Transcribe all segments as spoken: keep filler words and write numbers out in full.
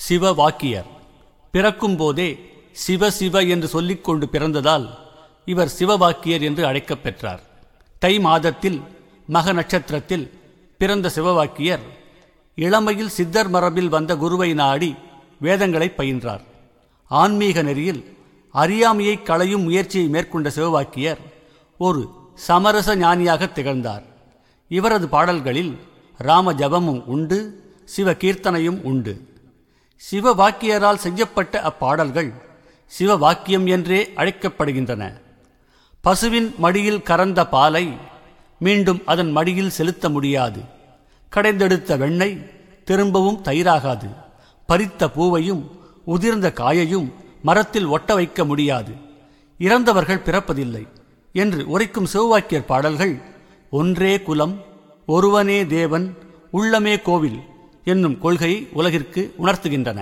சிவவாக்கியர். பிறக்கும் போதே சிவ சிவ என்று சொல்லிக்கொண்டு பிறந்ததால் இவர் சிவவாக்கியர் என்று அழைக்கப் பெற்றார். தை மாதத்தில் மக நட்சத்திரத்தில் பிறந்த சிவவாக்கியர் இளமையில் சித்தர் மரபில் வந்த குருவை நாடி வேதங்களை பயின்றார். ஆன்மீக நெறியில் அறியாமையை களையும் முயற்சியை மேற்கொண்ட சிவவாக்கியர் ஒரு சமரச ஞானியாக திகழ்ந்தார். இவரது பாடல்களில் ராம ஜபமும் உண்டு, சிவ கீர்த்தனையும் உண்டு. சிவவாக்கியரால் செய்யப்பட்ட அப்பாடல்கள் சிவவாக்கியம் என்றே அழைக்கப்படுகின்றன. பசுவின் மடியில் கறந்த பாலை மீண்டும் அதன் மடியில் செலுத்த முடியாது. கடைந்தெடுத்த வெண்ணெய் திரும்பவும் தயிராகாது. பறித்த பூவையும் உதிர்ந்த காயையும் மரத்தில் ஒட்ட வைக்க முடியாது. இறந்தவர்கள் பிறப்பதில்லை என்று உரைக்கும் சிவவாக்கியர் பாடல்கள் ஒன்றே குலம், ஒருவனே தேவன், உள்ளமே கோவில் என்னும் கொள்கையை உலகிற்கு உணர்த்துகின்றன.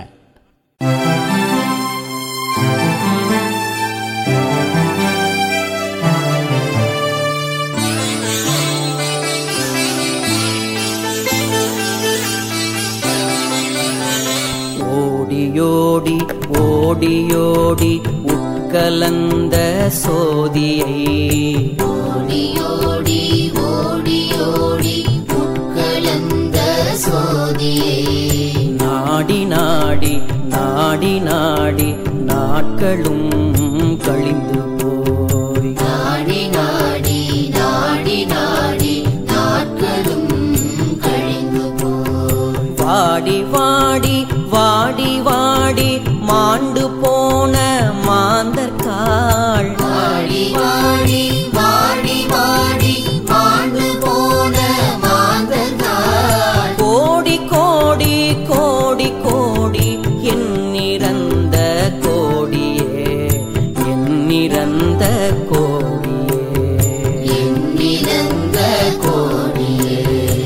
ஓடியோடி ஓடியோடி உட்கலந்த சோதியை, ஓடியோடி ஓடியோடி உட்கலந்த சோதியை, நாடி நாடி நாடி நாடி நாட்களும் கழிந்து போய், நாடி நாடி நாடி நாடி நாட்களும் கழிந்து போய், வாடி வாடி வாடி வாடி மாண்டு போன மாந்தர்காள், வாடி வாடி வாடி வாடி மாண்டு போன மாந்தர்காள், கோடி கோடி கோடி கோடி எண்ணிறந்த கோடியே, எண்ணிறந்த கோடியே, எண்ணிறந்த கோடியே.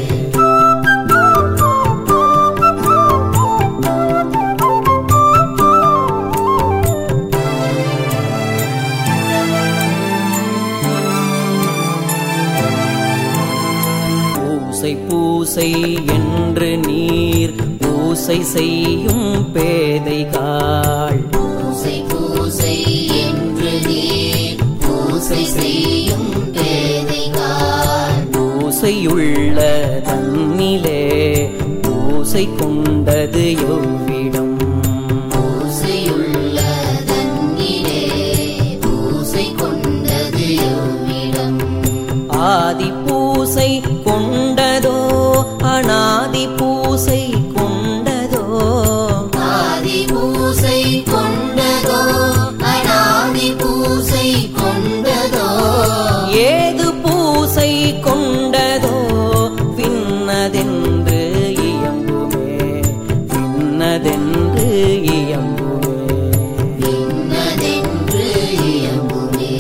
பூசை பூசை என்று நீர் பூசை செய்யும் பேதைகாள், பூசை பூசை என்று நீர் பூசை செய்யும் பேதைகாள், பூசையுள்ள தன்னிலே பூசை கொண்டது எவ்விடம், பூசையுள்ள தன்னிலே பூசை கொண்டது எவ்விடம், ஆதி பூசை கொண்டதோ அநாதி பூசை கொண்டதோ, ஆதி பூசை கொண்டதோ அநாதி பூசை கொண்டதோ, ஏது பூசை கொண்டதோ விண்ணதென்று இயம்புமே, விண்ணதென்று இயம்புமே, விண்ணதென்று இயம்புமே.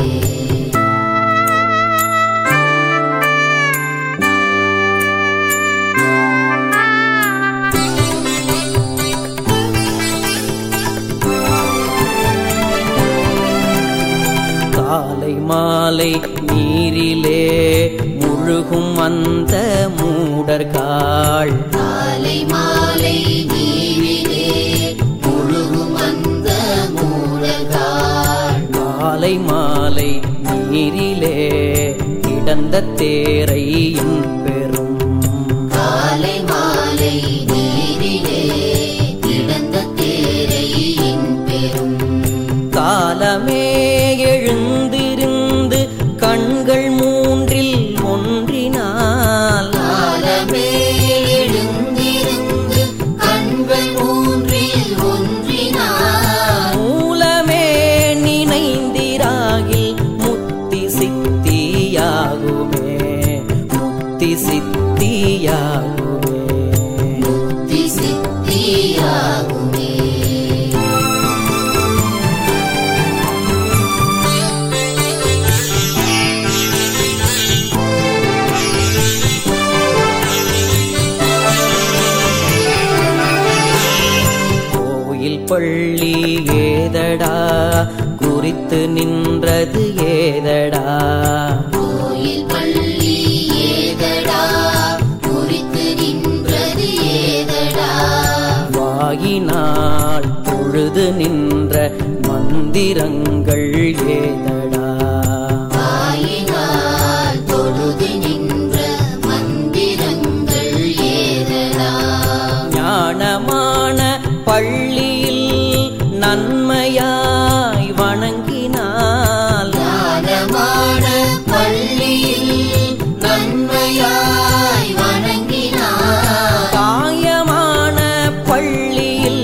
காலை மாலை நீரிலே முழுகும் அந்த மூடர்காள், காலை மாலை நீரிலே முழுகும் அந்த மூடர்காள், காலை மாலை நீரிலே கிடந்த தேரை பெறும், காலை மாலை நீரிலே கிடந்த தேரை பெறும், காலமே எழுந்திருந்து கண்கள் மூன்றில் ஒன்றினால், காலமே எழுந்திருந்து கண்கள் மூன்றில் ஒன்றினார், மூலமே நினைந்திராகில் முத்தி சித்தியாகுமே, முத்தி சித்தியாகுமே, முக்தி சித்தியாகுமே. கோயில் பள்ளி ஏதடா குறித்து நின்றது ஏதடா, கோயில் பள்ளி ஏதடா குறித்து நின்றது ஏதடா, வாயினால் வாயினால் தொழுது நின்ற மந்திரங்கள் ஏதடா வாயினால் தொழுது நின்ற மந்திரங்கள் ஏதடா ஞானமான பள்ளியில் நன்மையாய் வணங்கினால் ஞானமான பள்ளியில் நன்மையாய் வணங்கினார் காயமான பள்ளியில்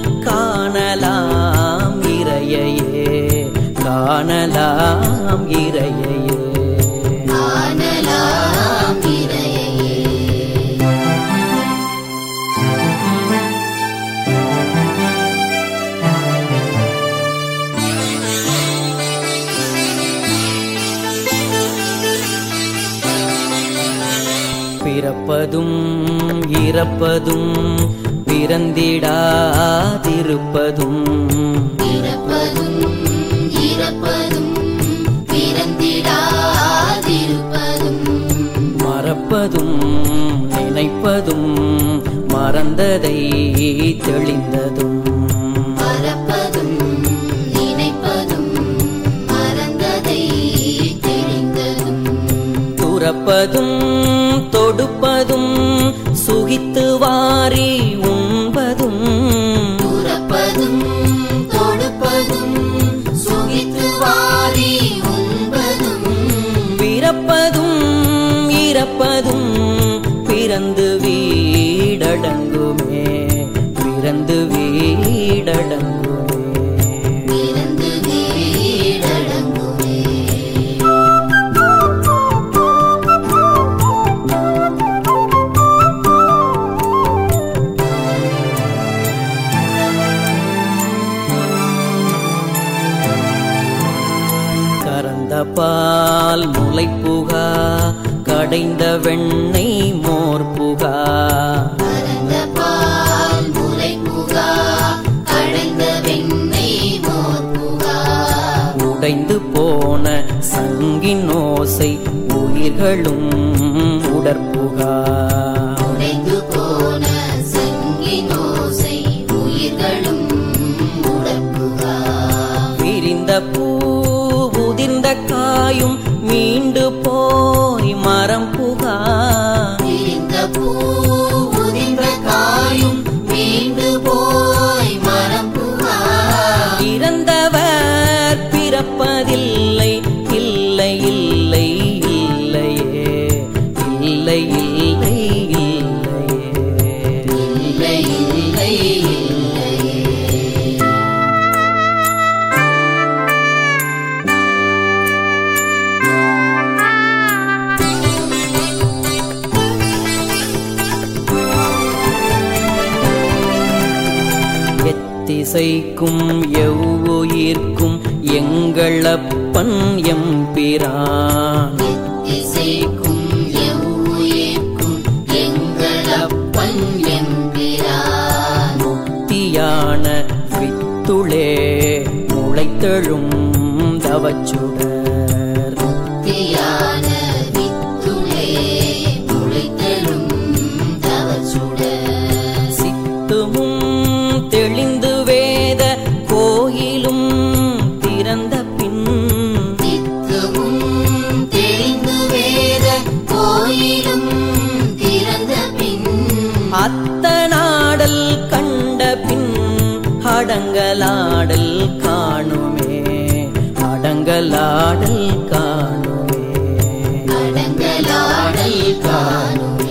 காணலாம் இறையையே காணலாம் இறையையே காணலாம் இறையையே பிறப்பதும் இறப்பதும் பிறந்திடாதிருப்பதும் பிறப்பதும் இறப்பதும் பிறந்திடாதிருப்பதும் மறப்பதும் நினைப்பதும் மறந்ததை தெளிந்ததும் மறப்பதும் நினைப்பதும் மறந்ததை தெளிந்ததும் துறப்பதும் தொடுப்பதும் சுகித்து வாரி உண்பதும் துறப்பதும் தொடுப்பதும் சுகித்து வாரி உண்பதும் பிறப்பதும் இறப்பதும் பிறந்து வீடடங்குமே பிறந்து வீடடங்குமே பிறந்து வீடடங்குமே பால் முளைப்புகா கடைந்த வெண்ணெய் மோர் புகா கறந்த பால் முலை புகா கடைந்த வெண்ணெய் மோர் புகா உடைந்து போன சங்கின் ஓசை உயிர்களும் உடற்புகா உடைந்து போன சங்கின் ஓசை உயிர்களும் உடற்புகா விரிந்த பூ உதிர்ந்த காயும் மீண்டு போய் மரம் புகா விரிந்த பூ உதிர்ந்த காயும் மீண்டு போய் மரம் புகா இறந்தவர் பிறப்பதில்லை இல்லை இல்லை இல்லையே இல்லை இல்லை இல்லையே இல்லை இல்லை இல்லையே திசைக்கும் எவ்வுயிர்க்கும் எங்களப்பன் எம்பிரான் திசைக்கும் எவ்வுயிர்க்கும் எங்களப்பன் எம்பிரான் முக்தியான வித்துளே முளைத்தெழும் தவச்சுடர் முக்தியான வித்துளே முளைத்தெழும் தவச்சுடர் சித்துமும் தெளிந்து வேத கோயிலும் திறந்த பின் சித்துமும் தெளிந்து வேத கோயிலும் திறந்த பின் அத்தநாடல் கண்ட பின் அடங்கலாடல் காணுமே அடங்கலாடல் காணுமே அடங்கலாடல் காணுமே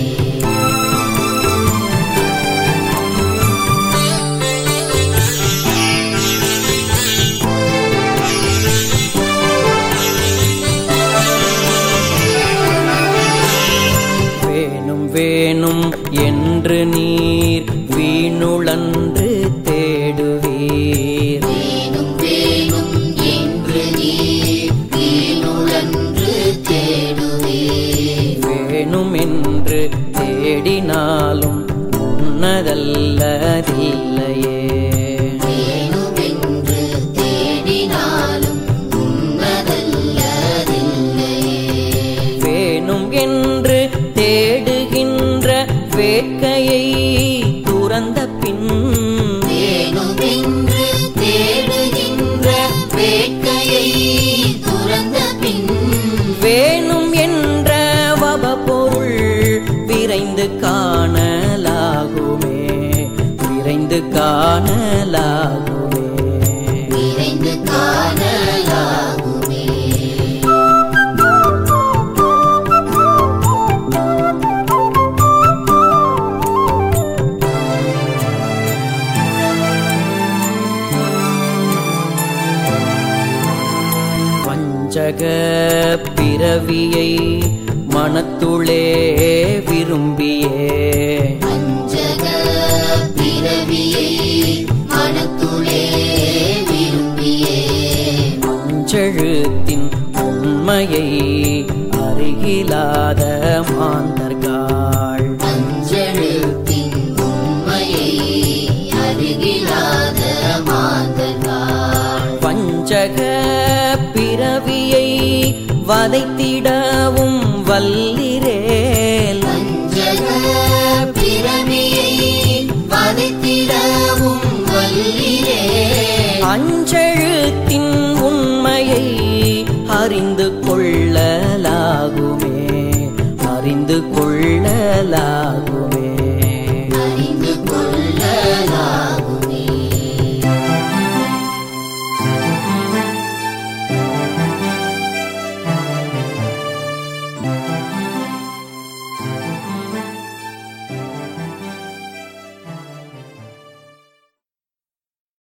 வேணும் வேணும் என்று நீர் வீணுளன்று தேடுவீர் வேணும் வேணும் என்று நீர் வீணுளன்று தேடுவீர் வேணும் விரைந்து காணலாகுமே. விரைந்து காணலாகுமே. பஞ்சக பிறவியை மனத்துளே விரும்பியே பஞ்சக பிறவியை மனத்துளே விரும்பியே அஞ்செழுத்தின் உண்மையை அருகிலாத மாந்தர்காள் அஞ்செழுத்தின் உண்மையை அருகிலாத மாந்தர்காள் பஞ்சக பிறவியை வதைத்திடவும் வல்லிரேல் பஞ்சக பிறவியை வதைத்திடவும் வல்லிரே அஞ்செழுத்தின் உண்மையை அறிந்து